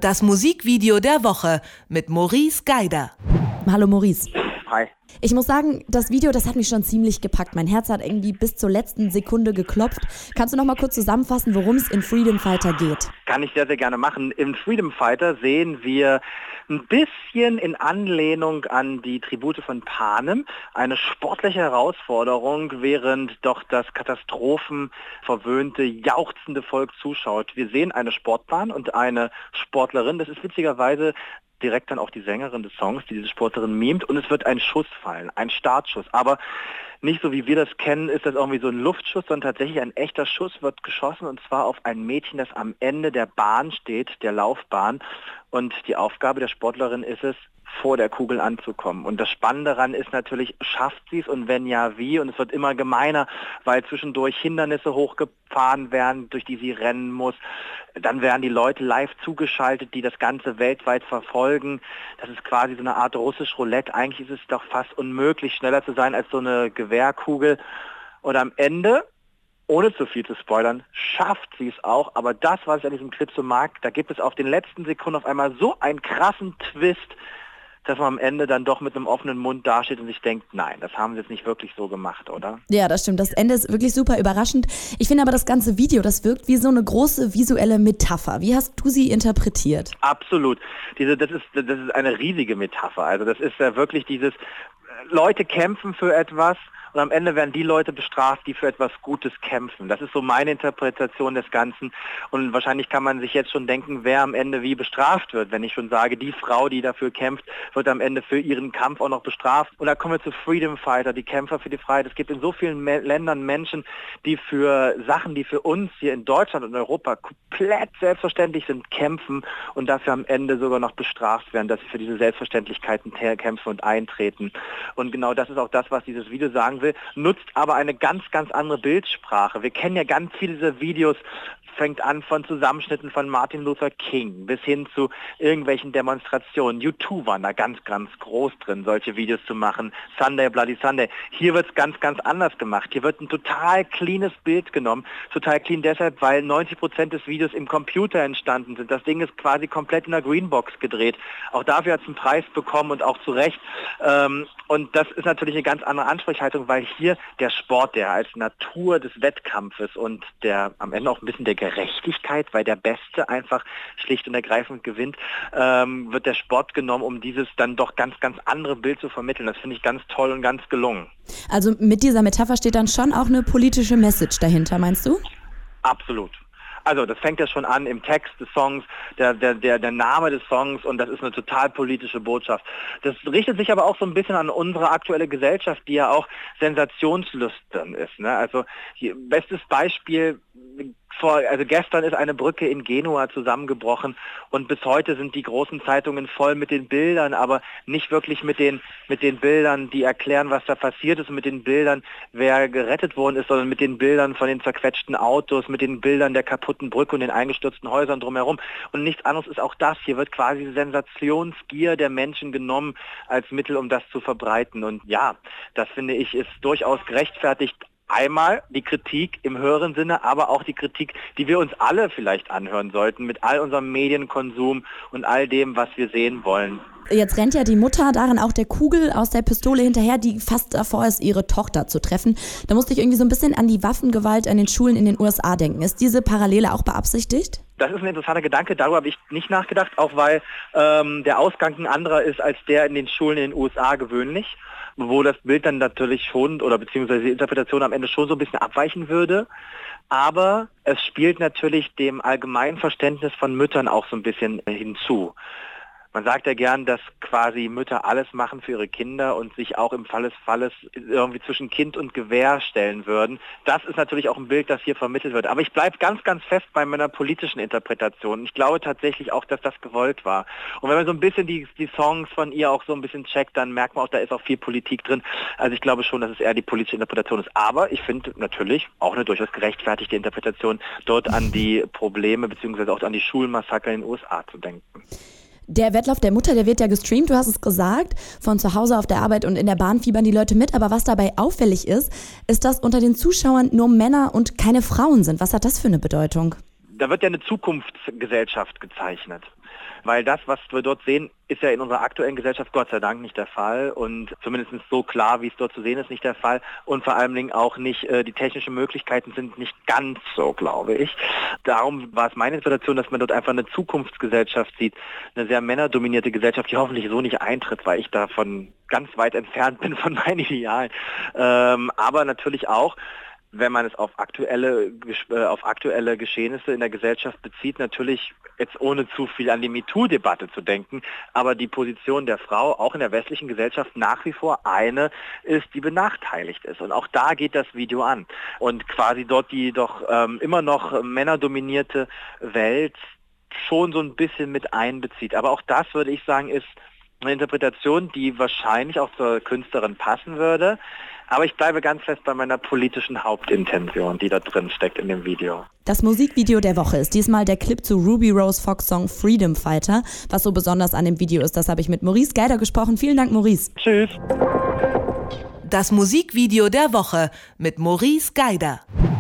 Das Musikvideo der Woche mit Maurice Geider. Hallo Maurice. Hi. Ich muss sagen, das Video, das hat mich schon ziemlich gepackt. Mein Herz hat irgendwie bis zur letzten Sekunde geklopft. Kannst du noch mal kurz zusammenfassen, worum es in Freedom Fighter geht? Kann ich sehr, sehr gerne machen. Im Freedom Fighter sehen wir ein bisschen in Anlehnung an die Tribute von Panem eine sportliche Herausforderung, während doch das katastrophenverwöhnte, jauchzende Volk zuschaut. Wir sehen eine Sportbahn und eine Sportlerin. Das ist witzigerweise direkt dann auch die Sängerin des Songs, die diese Sportlerin mimt, und es wird ein Schuss fallen, ein Startschuss. Aber nicht so wie wir das kennen, ist das irgendwie so ein Luftschuss, sondern tatsächlich ein echter Schuss wird geschossen, und zwar auf ein Mädchen, das am Ende der Bahn steht, der Laufbahn. Und die Aufgabe der Sportlerin ist es, vor der Kugel anzukommen. Und das Spannende daran ist natürlich, schafft sie es, und wenn ja, wie? Und es wird immer gemeiner, weil zwischendurch Hindernisse hochgefahren werden, durch die sie rennen muss. Dann werden die Leute live zugeschaltet, die das Ganze weltweit verfolgen. Das ist quasi so eine Art russisch Roulette. Eigentlich ist es doch fast unmöglich, schneller zu sein als so eine Gewehrkugel. Und am Ende, ohne zu viel zu spoilern, schafft sie es auch. Aber das, was ich an diesem Clip so mag, da gibt es auf den letzten Sekunden auf einmal so einen krassen Twist, dass man am Ende dann doch mit einem offenen Mund dasteht und sich denkt, nein, das haben sie jetzt nicht wirklich so gemacht, oder? Ja, das stimmt. Das Ende ist wirklich super überraschend. Ich finde aber, das ganze Video, das wirkt wie so eine große visuelle Metapher. Wie hast du sie interpretiert? Absolut. Das ist eine riesige Metapher. Also das ist ja wirklich dieses, Leute kämpfen für etwas, und am Ende werden die Leute bestraft, die für etwas Gutes kämpfen. Das ist so meine Interpretation des Ganzen. Und wahrscheinlich kann man sich jetzt schon denken, wer am Ende wie bestraft wird. Wenn ich schon sage, die Frau, die dafür kämpft, wird am Ende für ihren Kampf auch noch bestraft. Und da kommen wir zu Freedom Fighter, die Kämpfer für die Freiheit. Es gibt in so vielen Ländern Menschen, die für Sachen, die für uns hier in Deutschland und Europa komplett selbstverständlich sind, kämpfen und dafür am Ende sogar noch bestraft werden, dass sie für diese Selbstverständlichkeiten kämpfen und eintreten. Und genau das ist auch das, was dieses Video sagen will, nutzt aber eine ganz, ganz andere Bildsprache. Wir kennen ja ganz viele dieser Videos, fängt an von Zusammenschnitten von Martin Luther King bis hin zu irgendwelchen Demonstrationen. U2 waren da ganz, ganz groß drin, solche Videos zu machen. Sunday, Bloody Sunday. Hier wird es ganz, ganz anders gemacht. Hier wird ein total cleanes Bild genommen. Total clean deshalb, weil 90% des Videos im Computer entstanden sind. Das Ding ist quasi komplett in der Greenbox gedreht. Auch dafür hat es einen Preis bekommen, und auch zu Recht. Und das ist natürlich eine ganz andere Ansprechhaltung, weil hier der Sport, der als Natur des Wettkampfes und der am Ende auch ein bisschen der Gerechtigkeit, weil der Beste einfach schlicht und ergreifend gewinnt, wird der Sport genommen, um dieses dann doch ganz, ganz andere Bild zu vermitteln. Das finde ich ganz toll und ganz gelungen. Also mit dieser Metapher steht dann schon auch eine politische Message dahinter, meinst du? Absolut. Also das fängt ja schon an im Text des Songs, der Name des Songs, und das ist eine total politische Botschaft. Das richtet sich aber auch so ein bisschen an unsere aktuelle Gesellschaft, die ja auch sensationslüstern ist. Ne? Also bestes Beispiel, gestern ist eine Brücke in Genua zusammengebrochen, und bis heute sind die großen Zeitungen voll mit den Bildern, aber nicht wirklich mit den Bildern, die erklären, was da passiert ist, und mit den Bildern, wer gerettet worden ist, sondern mit den Bildern von den zerquetschten Autos, mit den Bildern der kaputten Brücke und den eingestürzten Häusern drumherum. Und nichts anderes ist auch das. Hier wird quasi die Sensationsgier der Menschen genommen als Mittel, um das zu verbreiten. Und ja, das finde ich ist durchaus gerechtfertigt. Einmal die Kritik im höheren Sinne, aber auch die Kritik, die wir uns alle vielleicht anhören sollten, mit all unserem Medienkonsum und all dem, was wir sehen wollen. Jetzt rennt ja die Mutter darin auch der Kugel aus der Pistole hinterher, die fast davor ist, ihre Tochter zu treffen. Da musste ich irgendwie so ein bisschen an die Waffengewalt an den Schulen in den USA denken. Ist diese Parallele auch beabsichtigt? Das ist ein interessanter Gedanke, darüber habe ich nicht nachgedacht, auch weil der Ausgang ein anderer ist als der in den Schulen in den USA gewöhnlich, wo das Bild dann natürlich schon, oder beziehungsweise die Interpretation am Ende schon so ein bisschen abweichen würde. Aber es spielt natürlich dem allgemeinen Verständnis von Müttern auch so ein bisschen hinzu. Man sagt ja gern, dass quasi Mütter alles machen für ihre Kinder und sich auch im Fall des Falles irgendwie zwischen Kind und Gewehr stellen würden. Das ist natürlich auch ein Bild, das hier vermittelt wird. Aber ich bleibe ganz, ganz fest bei meiner politischen Interpretation. Ich glaube tatsächlich auch, dass das gewollt war. Und wenn man so ein bisschen die Songs von ihr auch so ein bisschen checkt, dann merkt man auch, da ist auch viel Politik drin. Also ich glaube schon, dass es eher die politische Interpretation ist. Aber ich finde natürlich auch eine durchaus gerechtfertigte Interpretation, dort an die Probleme bzw. auch an die Schulmassaker in den USA zu denken. Der Wettlauf der Mutter, der wird ja gestreamt, du hast es gesagt, von zu Hause auf der Arbeit und in der Bahn fiebern die Leute mit. Aber was dabei auffällig ist, dass unter den Zuschauern nur Männer und keine Frauen sind. Was hat das für eine Bedeutung? da wird ja eine Zukunftsgesellschaft gezeichnet. Weil das, was wir dort sehen, ist ja in unserer aktuellen Gesellschaft Gott sei Dank nicht der Fall und zumindest so klar, wie es dort zu sehen ist, nicht der Fall und vor allen Dingen auch nicht, die technischen Möglichkeiten sind nicht ganz so, glaube ich. Darum war es meine Interpretation, dass man dort einfach eine Zukunftsgesellschaft sieht, eine sehr männerdominierte Gesellschaft, die hoffentlich so nicht eintritt, weil ich davon ganz weit entfernt bin von meinen Idealen. Aber natürlich auch, wenn man es auf aktuelle Geschehnisse in der Gesellschaft bezieht, natürlich jetzt ohne zu viel an die MeToo-Debatte zu denken, aber die Position der Frau auch in der westlichen Gesellschaft nach wie vor eine ist, die benachteiligt ist. Und auch da geht das Video an. Und quasi dort die doch immer noch männerdominierte Welt schon so ein bisschen mit einbezieht. Aber auch das, würde ich sagen, ist eine Interpretation, die wahrscheinlich auch zur Künstlerin passen würde. Aber ich bleibe ganz fest bei meiner politischen Hauptintention, die da drin steckt in dem Video. Das Musikvideo der Woche ist diesmal der Clip zu Ruby Rose Fox Song Freedom Fighter. Was so besonders an dem Video ist, das habe ich mit Maurice Geider gesprochen. Vielen Dank, Maurice. Tschüss. Das Musikvideo der Woche mit Maurice Geider.